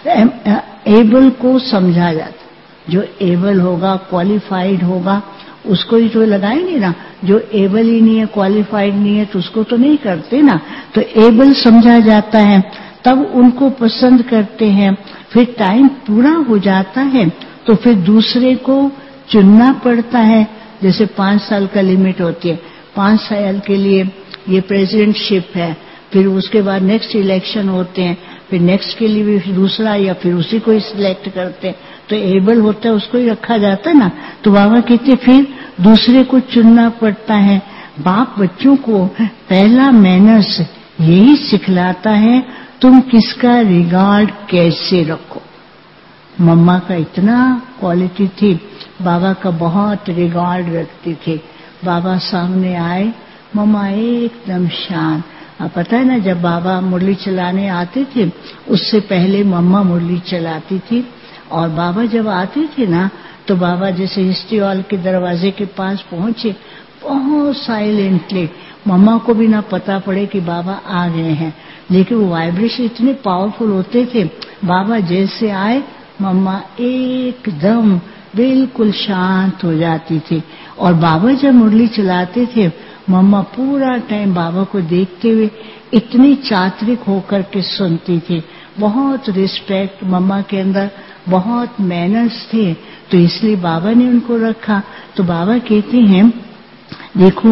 एबल को समझा जाता, जो एबल होगा, क्वालिफाइड होगा, उसको ही तो लगाएंगे ना। जो एबल ही नहीं है, क्वालिफाइड नहीं है, तो उसको तो नहीं करते ना। तो एबल समझा जाता है, तब उनको पसंद करते हैं। फिर टाइम पूरा हो जाता है तो फिर दूसरे को चुनना पड़ता है। जैसे 5 साल का लिमिट होती है, 5 साल के लिए ये प्रेसिडेंटशिप है, फिर उसके बाद नेक्स्ट इलेक्शन होते हैं, फिर नेक्स्ट के लिए भी दूसरा या फिर उसी को ही सिलेक्ट करते हैं। तो एबल होता है उसको ही रखा जाता है ना। तो बाबा कहते फिर दूसरे को चुनना पड़ता है। बाप बच्चों को पहला मैनर्स यही सिखलाता है, तुम किसका रिगार्ड कैसे रखो। मम्मा का इतना क्वालिटी थी, बाबा का बहुत रिगार्ड रखती थी। बाबा सामने आए, मम्मा एकदम शांत। अब पता है ना, जब बाबा मुरली चलाने आते थे उससे पहले मम्मा मुरली चलाती थी। और बाबा जब आते थे ना, तो बाबा जैसे हिस्ट्री हॉल के दरवाजे के पास पहुंचे, बहुत साइलेंटली, मम्मा को भी ना पता पड़े कि बाबा आ गए हैं। लेकिन वो वाइब्रेशन इतने पावरफुल होते थे, बाबा जैसे आए मम्मा एकदम बिल्कुल शांत हो जाती थी। और बाबा जब मुरली चलाते थे, मम्मा पूरा टाइम बाबा को देखते हुए इतनी चात्रिक होकर के सुनती थी। बहुत रिस्पेक्ट, मम्मा के अंदर बहुत मैनर्स थे, तो इसलिए बाबा ने उनको रखा। तो बाबा कहते हैं देखो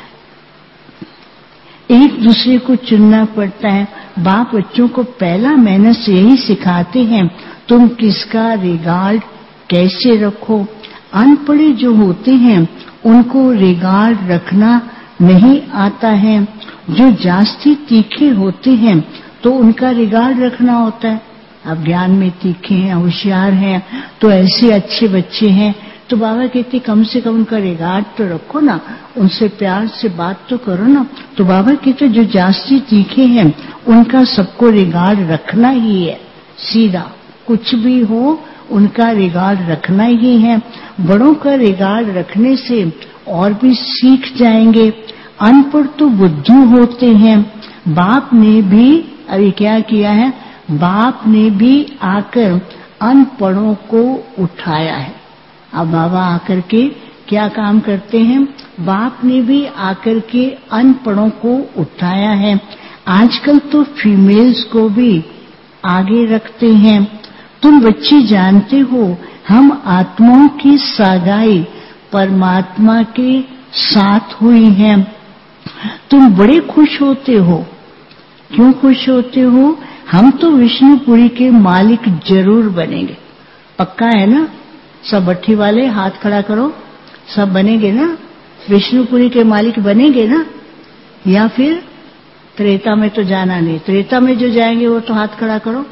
एक दूसरे को चुनना पड़ता है। बाप बच्चों को पहला मैनर्स यही सिखाते हैं, तुम किसका रिगार्ड कैसे रखो। अनपढ़े जो होते हैं उनको रिगार्ड रखना नहीं आता है। जो जास्ती तीखे होते हैं तो उनका रिगार्ड रखना होता है। अब ज्ञान में तीखे हैं, होशियार हैं, तो ऐसे अच्छे बच्चे हैं तो बाबा कहते कम से कम उनका रिगार्ड तो रखो ना, उनसे प्यार से बात तो करो ना। तो बाबा कहते जो जास्ती तीखे हैं उनका सबको रिगार्ड रखना ही है, सीधा कुछ भी हो उनका रिगार्ड रखना ही है। बड़ों का रिगार्ड रखने से और भी सीख जाएंगे। अनपढ़ तो बुद्धू होते हैं। बाप ने भी अभी क्या किया है, बाप ने भी आकर अनपढ़ों को उठाया है। अब बाबा आकर के क्या काम करते हैं, बाप ने भी आकर के अनपढ़ों को उठाया है। आजकल तो फीमेल्स को भी आगे रखते हैं। तुम बच्चे जानते हो हम आत्माओं की सगाई परमात्मा के साथ हुई है। तुम बड़े खुश होते हो। क्यों खुश होते हो? हम तो विष्णुपुरी के मालिक जरूर बनेंगे। पक्का है ना? सब भट्ठी वाले हाथ खड़ा करो। सब बनेंगे ना? विष्णुपुरी के मालिक बनेंगे ना? या फिर त्रेता में तो जाना नहीं? त्रेता में जो जाएंगे वो तो हाथ खड़ा करो।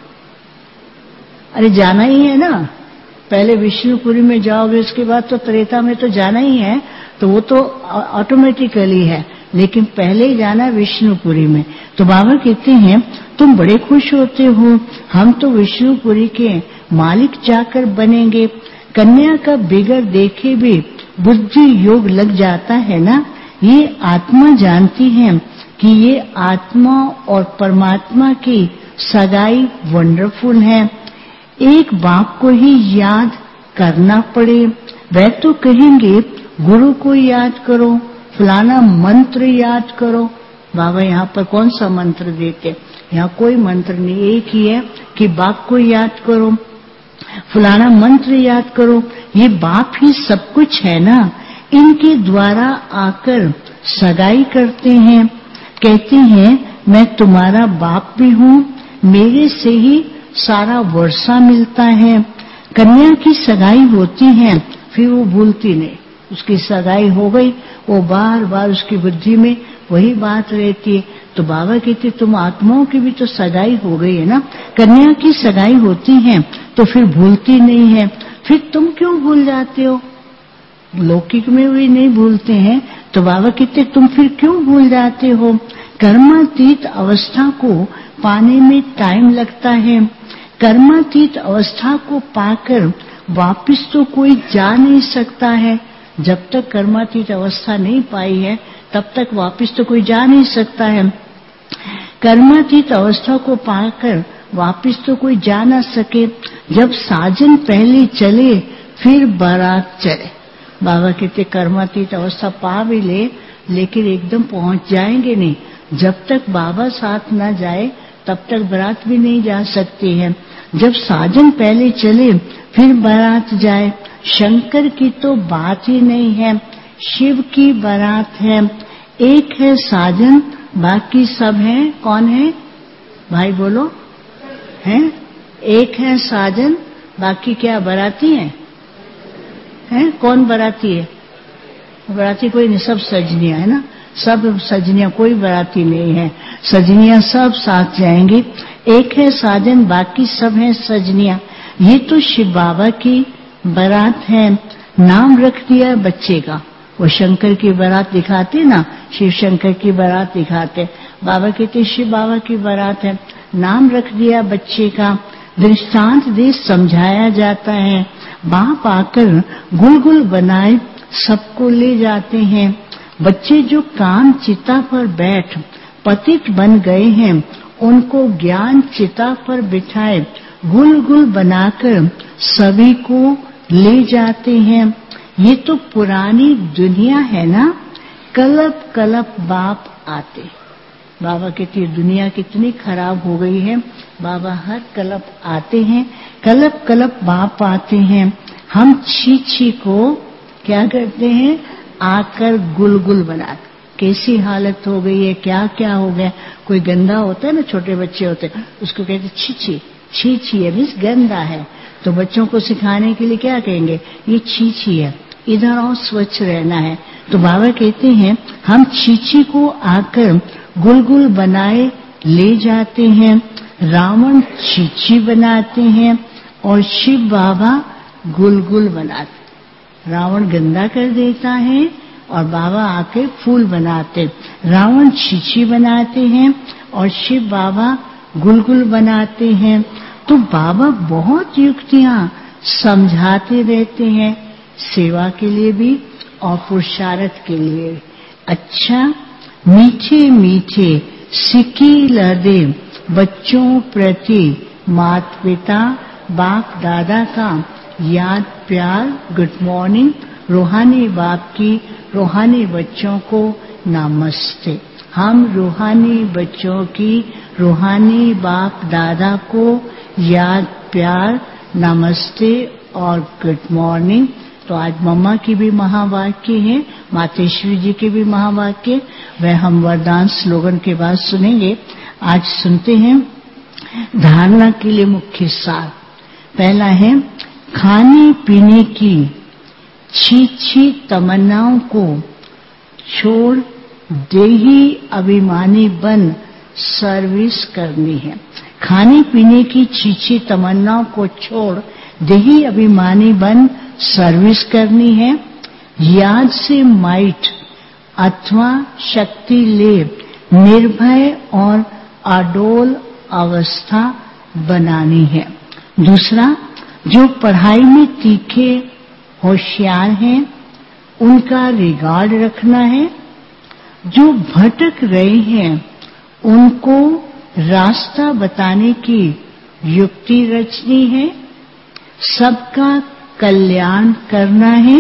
अरे जाना ही है ना, पहले विष्णुपुरी में जाओगे उसके बाद तो त्रेता में तो जाना ही है, तो वो तो ऑटोमेटिकली है, लेकिन पहले ही जाना विष्णुपुरी में। तो बाबा कहते हैं तुम बड़े खुश होते हो, हम तो विष्णुपुरी के मालिक जाकर बनेंगे। कन्या का बिगड़ देखे भी बुद्धि योग लग जाता है ना। ये आत्मा जानती है कि ये आत्मा और परमात्मा की सगाई वंडरफुल है। एक बाप को ही याद करना पड़े, वह तो कहेंगे गुरु को याद करो, फलाना मंत्र याद करो। बाबा यहाँ पर कौन सा मंत्र देते? यहाँ कोई मंत्र नहीं, एक ही है कि बाप को याद करो, फलाना मंत्र याद करो। ये बाप ही सब कुछ है ना, इनके द्वारा आकर सगाई करते हैं। कहते हैं मैं तुम्हारा बाप भी हूँ, मेरे से ही सारा वर्षा मिलता है। कन्या की सगाई होती है फिर वो भूलती नहीं, उसकी सगाई हो गई, वो बार बार उसकी बुद्धि में वही बात रहती है। तो बाबा कहते तुम आत्माओं की भी तो सगाई हो गई है ना, कन्या की सगाई होती है तो फिर भूलती नहीं है, फिर तुम क्यों भूल जाते हो? लौकिक में भी नहीं भूलते हैं, तो बाबा कहते तुम फिर क्यों भूल जाते हो? कर्मातीत अवस्था को पाने में टाइम लगता है। कर्मातीत अवस्था को पाकर वापिस तो कोई जा नहीं सकता है। जब तक कर्मातीत अवस्था नहीं पाई है तब तक वापिस तो कोई जा नहीं सकता है। कर्मातीत अवस्था को पाकर वापिस तो कोई जा ना सके। जब साजन पहले चले फिर बारात चले। बाबा कहते कर्मातीत अवस्था पा भी ले, लेकिन एकदम पहुंच जाएंगे नहीं। जब तक बाबा साथ न जाए तब तक बारात भी नहीं जा सकती है। जब साजन पहले चले फिर बारात जाए। शंकर की तो बात ही नहीं है, शिव की बारात है। एक है साजन, बाकी सब हैं। कौन है भाई बोलो? हैं? एक है साजन, बाकी क्या बाराती हैं? कौन बाराती है? बाराती कोई नहीं, सब सजनियां है ना, सब सजनियां, कोई बाराती नहीं है। सजनियां सब साथ जाएंगी। एक है साजन, बाकी सब हैं सजनियां। ये तो शिव बाबा की बारात है। नाम रख दिया बच्चे का। वो शंकर की बारात दिखाते ना, शिव शंकर की बारात दिखाते। बाबा कहते शिव बाबा की बारात है, नाम रख दिया बच्चे का। दृष्टांत दे समझाया जाता है। बाप आकर गुल गुल बनाए सबको ले जाते हैं। बच्चे जो काम चिता पर बैठ पतित बन गए हैं, उनको ज्ञान चिता पर बिठाए गुल गुल बनाकर सभी को ले जाते हैं। ये तो पुरानी दुनिया है ना, कलप कलप बाप आते। बाबा कहती दुनिया कितनी खराब हो गई है, बाबा हर कलप आते हैं, कलप कलप बाप आते हैं। हम छी छी को क्या करते हैं, आकर गुलगुल बनाते। कैसी हालत हो गई है, क्या क्या हो गया। कोई गंदा होता है ना, छोटे बच्चे होते हैं, उसको कहते छी छी, छी छी है मीन्स गंदा है। तो बच्चों को सिखाने के लिए क्या कहेंगे, ये छी छी है, इधर आओ स्वच्छ रहना है। तो बाबा कहते हैं हम छी छी को आकर गुलगुल बनाए ले जाते हैं। रावण छी छी बनाते हैं और शिव बाबा गुलगुल बनाते। रावण गंदा कर देता है और बाबा आके फूल बनाते। रावण छीछी बनाते हैं और शिव बाबा गुलगुल बनाते हैं। तो बाबा बहुत युक्तियां समझाते रहते हैं, सेवा के लिए भी और पुरुषार्थ के लिए। अच्छा, मीठे मीठे सिक्के लदे बच्चों प्रति माता पिता बाप दादा का याद प्यार, गुड मॉर्निंग। रूहानी बाप की रूहानी बच्चों को नमस्ते। हम रूहानी बच्चों की रूहानी बाप दादा को याद प्यार, नमस्ते और गुड मॉर्निंग। तो आज मम्मा की भी महावाक्य है, मातेश्वरी जी के भी महावाक्य, वह हम वरदान स्लोगन के बाद सुनेंगे। आज सुनते हैं धारणा के लिए मुख्य सार। पहला है, खाने पीने की छी तमन्नाओं को छोड़ देही अभिमानी बन सर्विस करनी है। खाने पीने की छी तमन्नाओं को छोड़ देही अभिमानी बन सर्विस करनी है। याद से माइट अथवा शक्ति ले निर्भय और अडोल अवस्था बनानी है। दूसरा, जो पढ़ाई में तीखे होशियार हैं उनका रिगार्ड रखना है। जो भटक रहे हैं उनको रास्ता बताने की युक्ति रचनी है। सबका कल्याण करना है।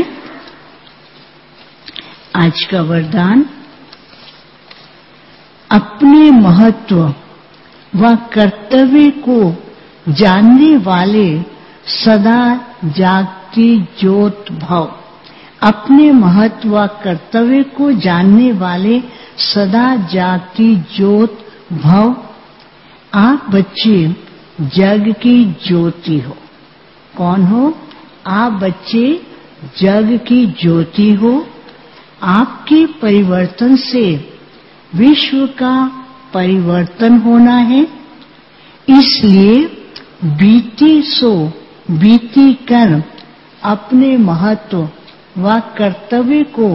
आज का वरदान, अपने महत्व व कर्तव्य को जानने वाले सदा जागती ज्योत भव। अपने महत्व व कर्तव्य को जानने वाले सदा जागती ज्योत भव। आप बच्चे जग की ज्योति हो। कौन हो? आप बच्चे जग की ज्योति हो। आपके परिवर्तन से विश्व का परिवर्तन होना है। इसलिए बीती सो बीती कर अपने महत्व व कर्तव्य को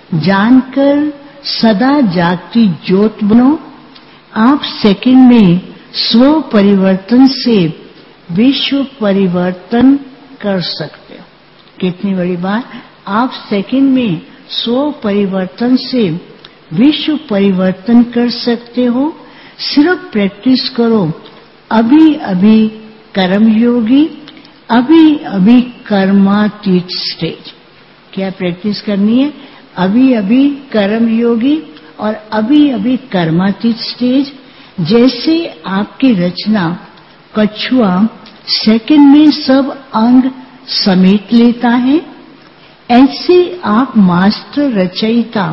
जानकर सदा जागती ज्योत बनो। आप सेकंड में स्व परिवर्तन से विश्व परिवर्तन कर सकते हो। कितनी बड़ी बात! आप सेकंड में स्व परिवर्तन से विश्व परिवर्तन कर सकते हो। सिर्फ प्रैक्टिस करो। अभी अभी कर्मयोगी, अभी अभी कर्मातीत स्टेज। क्या प्रैक्टिस करनी है? अभी अभी कर्मयोगी और अभी अभी कर्मातीत स्टेज। जैसे आपकी रचना कछुआ सेकंड में सब अंग समेट लेता है, ऐसे आप मास्टर रचयिता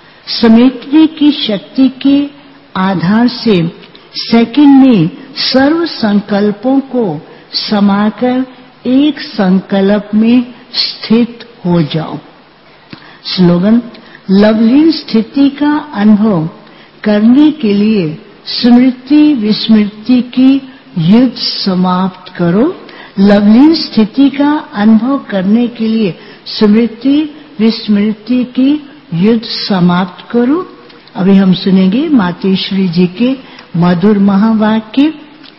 समेटने की शक्ति के आधार से सेकंड में सर्व संकल्पों को समाकर एक संकल्प में स्थित हो जाओ। स्लोगन, लवलीन स्थिति का अनुभव करने के लिए स्मृति विस्मृति की युद्ध समाप्त करो। लवलीन स्थिति का अनुभव करने के लिए स्मृति विस्मृति की युद्ध समाप्त करो। अभी हम सुनेंगे मातेश्वरी जी के मधुर महावाक्य।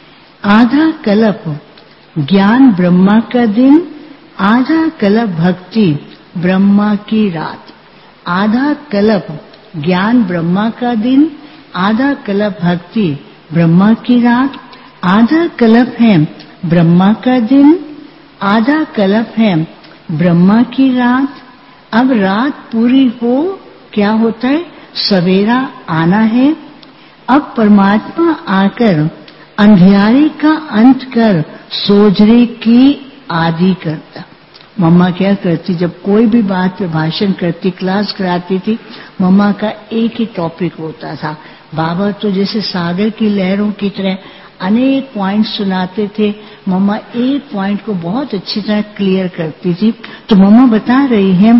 आधा कल्प ज्ञान ब्रह्मा का दिन, आधा कल्प भक्ति ब्रह्मा की रात। आधा कल्प ज्ञान ब्रह्मा का दिन, आधा कल्प भक्ति ब्रह्मा की रात। आधा कल्प है ब्रह्मा का दिन, आधा कल्प है ब्रह्मा की रात। अब रात पूरी हो क्या होता है? सवेरा आना है। अब परमात्मा आकर अंधियारे का अंत कर सोजरे की आदि करता। मम्मा क्या करती, जब कोई भी बात पे भाषण करती, क्लास कराती थी, मम्मा का एक ही टॉपिक होता था। बाबा तो जैसे सागर की लहरों की तरह अनेक पॉइंट सुनाते थे। मम्मा एक पॉइंट को बहुत अच्छी तरह क्लियर करती थी। तो मम्मा बता रही हैं,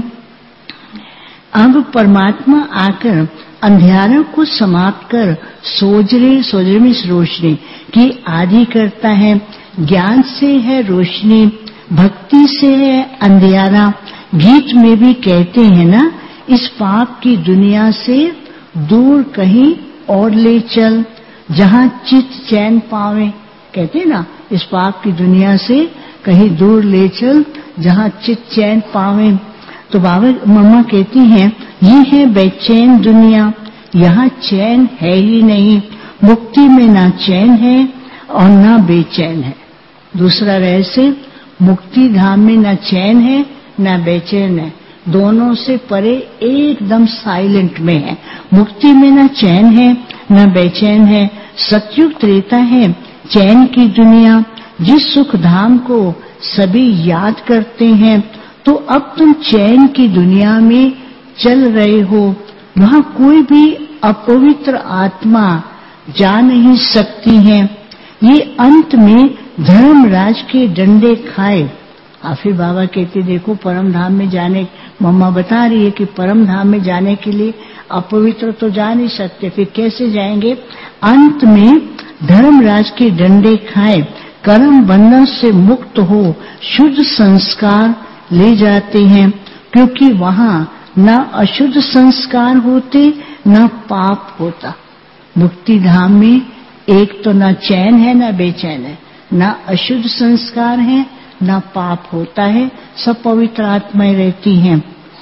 अब परमात्मा आकर अंधियारों को समाप्त कर सोजरे में रोशनी की आदि करता है। ज्ञान से है रोशनी, भक्ति से है अंधियारा, गीत में भी कहते हैं ना, इस पाप की दुनिया से दूर कहीं और ले चल, जहां चित चैन पावे। कहते हैं ना, इस पाप की दुनिया से कहीं दूर ले चल, जहां चित चैन पावे। तो बाबा मम्मा कहती हैं, ये है बेचैन दुनिया, यहाँ चैन है ही नहीं। मुक्ति में ना चैन है और ना बेचैन है। दूसरा रहस्य, मुक्ति धाम में ना चैन है ना बेचैन है, दोनों से परे एकदम साइलेंट में है। मुक्ति में ना चैन है ना बेचैन है। सतयुग त्रेता है चैन की दुनिया, जिस सुख धाम को सभी याद करते हैं। तो अब तुम चैन की दुनिया में चल रहे हो, वहां कोई भी अपवित्र आत्मा जा नहीं सकती है। ये अंत में धर्मराज के डंडे खाए। फिर बाबा कहते, देखो परम धाम में जाने, मम्मा बता रही है कि परम धाम में जाने के लिए अपवित्र तो जा नहीं सकते, फिर कैसे जाएंगे? अंत में धर्मराज के डंडे खाए, कर्म बंधन से मुक्त हो शुद्ध संस्कार ले जाते हैं, क्योंकि वहां न अशुद्ध संस्कार होते न पाप होता। मुक्ति धाम में एक तो न चैन है न बेचैन है, न अशुद्ध संस्कार है न पाप होता है, सब पवित्र आत्माएं रहती हैं।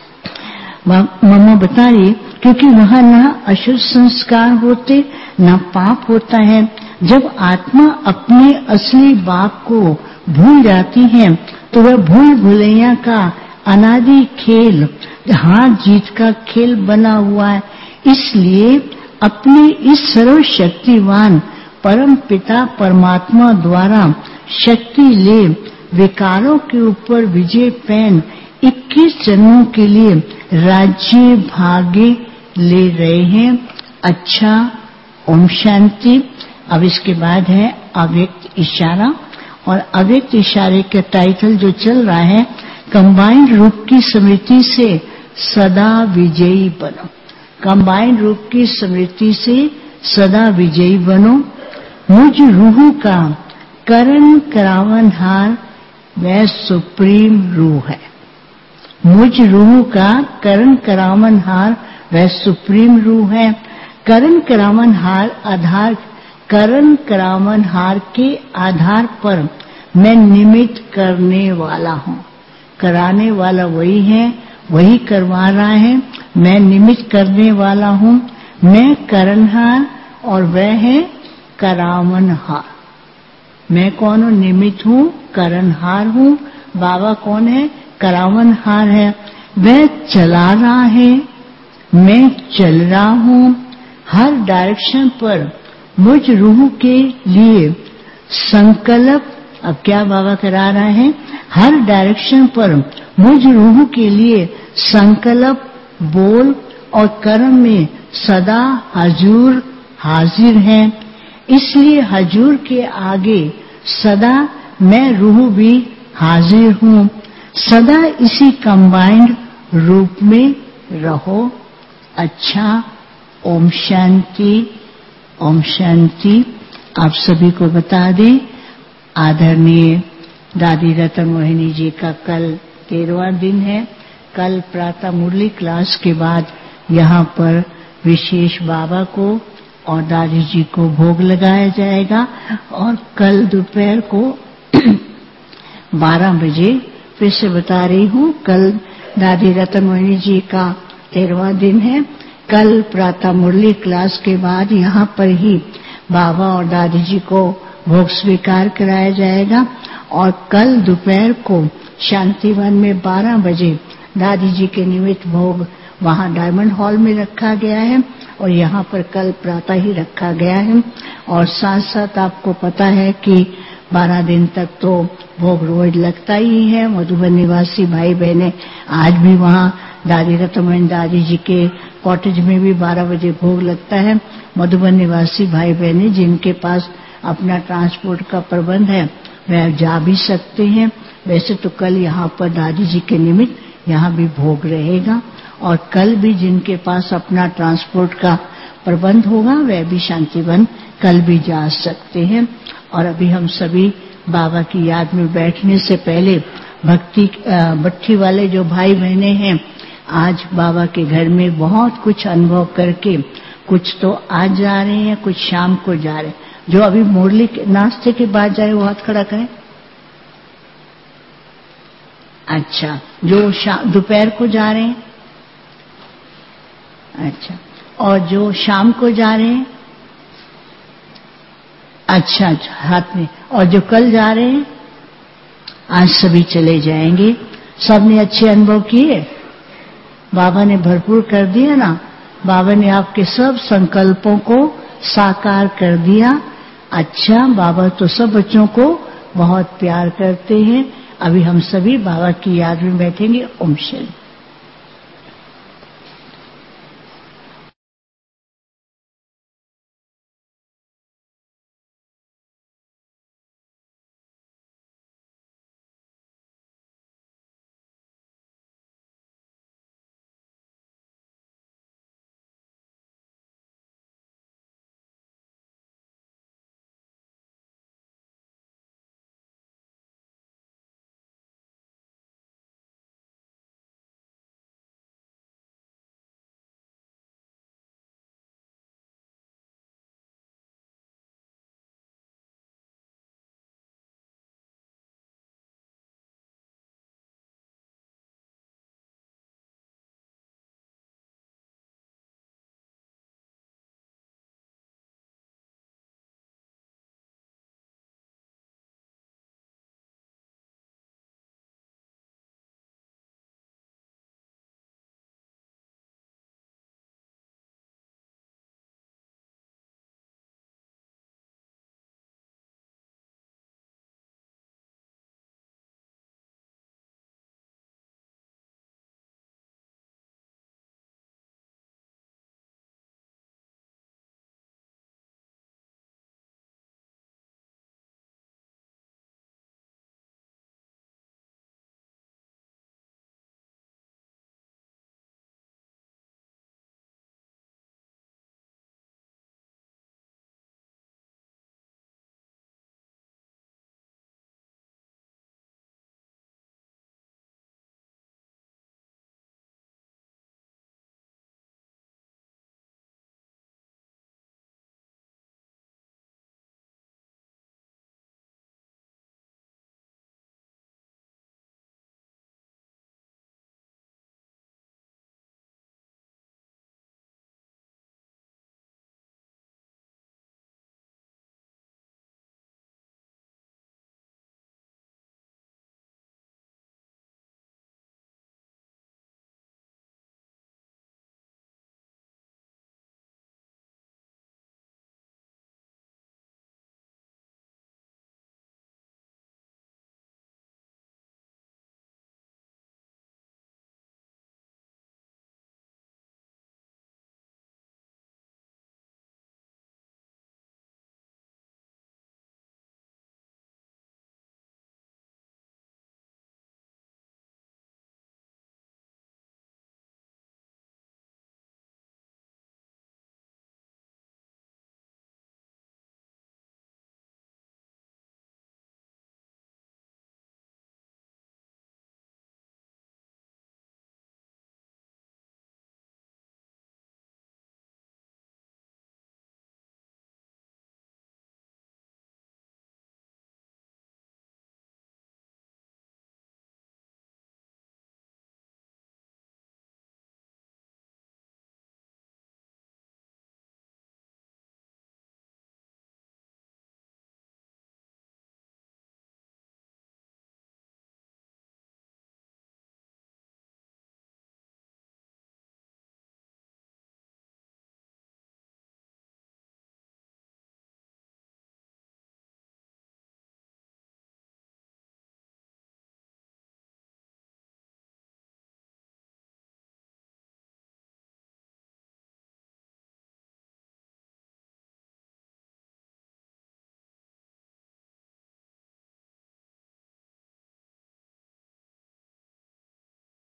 मम्मा बता रही, क्योंकि वहां न अशुद्ध संस्कार होते न पाप होता है। जब आत्मा अपने असली बाप को भूल जाती है, तो वह भूल भुलैया का अनादि खेल, हार जीत का खेल बना हुआ है। इसलिए अपने इस सर्वशक्तिवान परम पिता परमात्मा द्वारा शक्ति ले विकारों के ऊपर विजय पैन 21 जन्मों के लिए राज्य भाग्य ले रहे हैं। अच्छा, ओम शांति। अब इसके बाद है अव्यक्त इशारा, और अव्यक्त इशारे का टाइटल जो चल रहा है, कंबाइंड रूप की स्मृति से सदा विजयी बनो। कंबाइंड रूप की स्मृति से सदा विजयी बनो। मुझ रूह का करण करावनहार वह सुप्रीम रूह है। मुझ रूह का करण करावनहार वह सुप्रीम रूह है। करण करावनहार आधार, करण करावनहार के आधार पर मैं निमित्त करने वाला हूँ। कराने वाला वही है, वही करवा रहा है, मैं निमित्त करने वाला हूँ। मैं करणहार और वह है करावनहार। मैं कौन हूँ? निमित्त हूँ, करणहार हूँ। बाबा कौन है? करावनहार है। वह चला रहा है, मैं चल रहा हूँ। हर डायरेक्शन पर मुझ रूह के लिए संकल्प, अब क्या बाबा करा रहा है? हर डायरेक्शन पर मुझ रूह के लिए संकल्प, बोल और कर्म में सदा हजूर हाजिर है। इसलिए हजूर के आगे सदा मैं रूह भी हाजिर हूँ। सदा इसी कंबाइंड रूप में रहो। अच्छा, ओम शांति। ओम शांति। आप सभी को बता दें, आदरणीय दादी रतन मोहिनी जी का कल 13वां दिन है। कल प्रातः मुरली क्लास के बाद यहाँ पर विशेष बाबा को और दादी जी को भोग लगाया जाएगा, और कल दोपहर को 12 बजे, फिर से बता रही हूँ, कल दादी रतन मोहिनी जी का 13वां दिन है। कल प्रातः मुरली क्लास के बाद यहाँ पर ही बाबा और दादी जी को भोग स्वीकार कराया जाएगा, और कल दोपहर को शांतिवन में 12 बजे दादी जी के निमित्त भोग वहाँ डायमंड हॉल में रखा गया है, और यहाँ पर कल प्रातः ही रखा गया है। और साथ साथ आपको पता है कि 12 दिन तक तो भोग रोज लगता ही है। मधुबन निवासी भाई बहने आज भी वहाँ दादी रतन दादी जी के कॉटेज में भी 12 बजे भोग लगता है। मधुबन निवासी भाई बहने जिनके पास अपना ट्रांसपोर्ट का प्रबंध है वह जा भी सकते हैं। वैसे तो कल यहाँ पर दादी जी के निमित्त यहाँ भी भोग रहेगा, और कल भी जिनके पास अपना ट्रांसपोर्ट का प्रबंध होगा वह भी शांतिवन कल भी जा सकते हैं। और अभी हम सभी बाबा की याद में बैठने से पहले भट्टी वाले जो भाई बहने हैं, आज बाबा के घर में बहुत कुछ अनुभव करके कुछ तो आज जा रहे हैं, कुछ शाम को जा रहे हैं। जो अभी मुरली नाश्ते के बाद जाए वो हाथ खड़ा करें। अच्छा, जो दोपहर को जा रहे हैं, अच्छा, और जो शाम को जा रहे हैं, अच्छा अच्छा हाथ में, और जो कल जा रहे हैं, आज सभी चले जाएंगे। सबने अच्छे अनुभव किए, बाबा ने भरपूर कर दिया ना, बाबा ने आपके सब संकल्पों को साकार कर दिया। अच्छा, बाबा तो सब बच्चों को बहुत प्यार करते हैं। अभी हम सभी बाबा की याद में बैठेंगे। ओम शांति।